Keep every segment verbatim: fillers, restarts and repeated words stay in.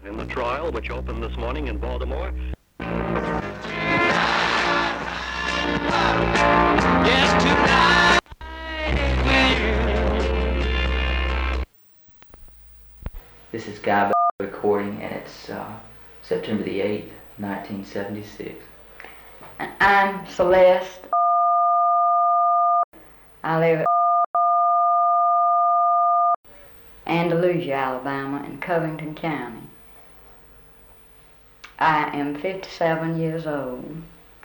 In the trial, which opened this morning in Baltimore. Yes, tonight. This is Guy recording, and it's uh, September the eighth, nineteen seventy-six. I'm Celeste. I live at Andalusia, Alabama, in Covington County. I am fifty-seven years old.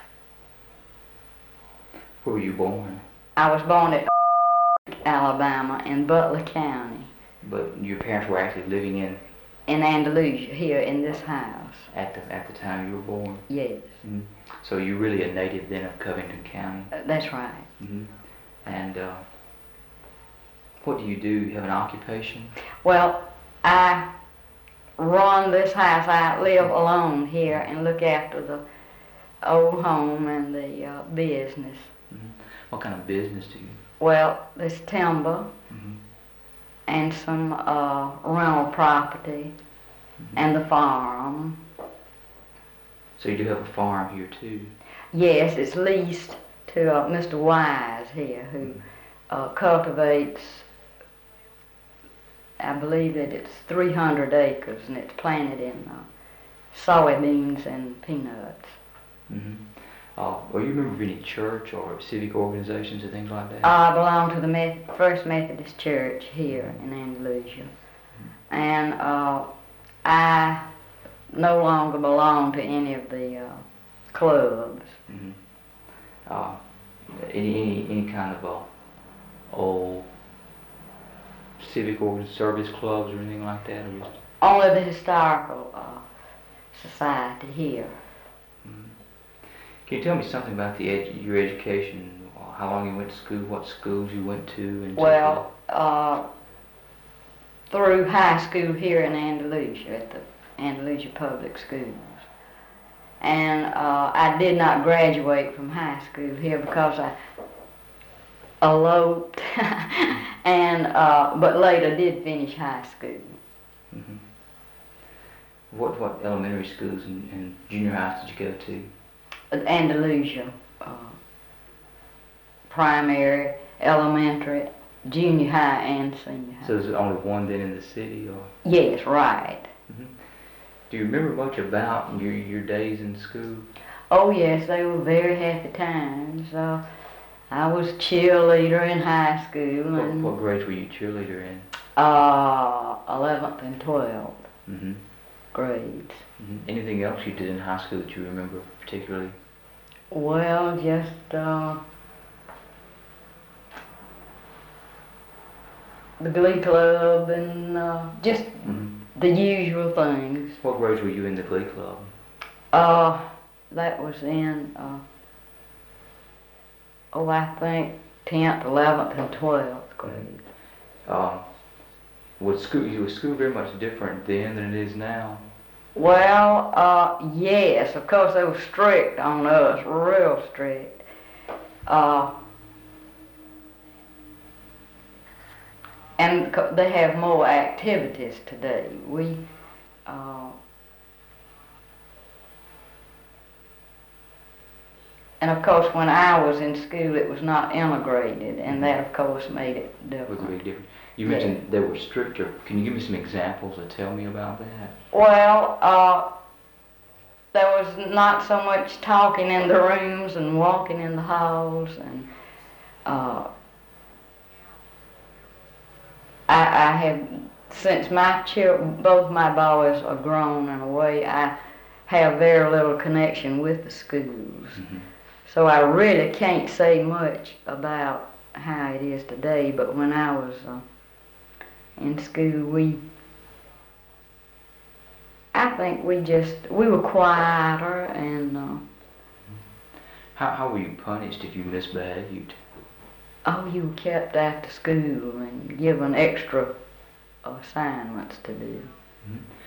Where were you born? I was born at Alabama in Butler County. But your parents were actually living in? In Andalusia, here in this house. At the at the time you were born? Yes. Mm-hmm. So you're really a native then of Covington County? Uh, that's right. Mm-hmm. And uh, what do you do? You have an occupation? Well, I run this house. I live alone here and look after the old home and the uh, business. Mm-hmm. What kind of business do you? Well, there's timber mm-hmm. and some uh, rental property mm-hmm. and the farm. So you do have a farm here too? Yes, it's leased to uh, Mister Wise here, who mm-hmm. uh, cultivates, I believe that it's three hundred acres, and it's planted in uh, soybeans and peanuts. Mm-hmm. Uh, well, you remember of any church or civic organizations or things like that? I belong to the Met- First Methodist Church here in Andalusia. Mm-hmm. And uh, I no longer belong to any of the uh, clubs. Mm-hmm. Uh, any, any any kind of uh, old civic or service clubs or anything like that? Or just... Only the historical uh, society here. Mm-hmm. Can you tell me something about the edu- your education? How long you went to school? What schools you went to? And well, uh, through high school here in Andalusia at the Andalusia Public Schools, and uh, I did not graduate from high school here because I eloped, and uh, but later did finish high school. Mm-hmm. What what elementary schools and, and junior highs did you go to? Andalusia, uh, primary, elementary, junior high, and senior high. So is there only one then in the city, or? Yes, right. Mm-hmm. Do you remember much about your your days in school? Oh yes, they were very happy times. Uh, I was cheerleader in high school. What, and what grades were you cheerleader in? Uh, eleventh and twelfth mm-hmm. grades. Mm-hmm. Anything else you did in high school that you remember particularly? Well, just uh, the Glee Club and uh, just mm-hmm. the usual things. What grades were you in the Glee Club? Uh, that was in, uh, oh, I think tenth, eleventh, and twelfth grade. Uh, was school, was school very much different then than it is now? Well, uh, yes, of course they were strict on us, real strict. Uh, and they have more activities today. We, uh, and of course when I was in school it was not integrated, and that of course made it different. It was very different. You mentioned yeah. they were stricter. Can you give me some examples or tell me about that? Well, uh, there was not so much talking in the rooms and walking in the halls, and uh, I, I have, since my children, both my boys are grown in a way, I have very little connection with the schools. Mm-hmm. So I really can't say much about how it is today, but when I was uh, in school, we, I think we just, we were quieter and... Uh, how, how were you punished if you misbehaved? Oh, you were kept after school and given extra assignments to do. Mm-hmm.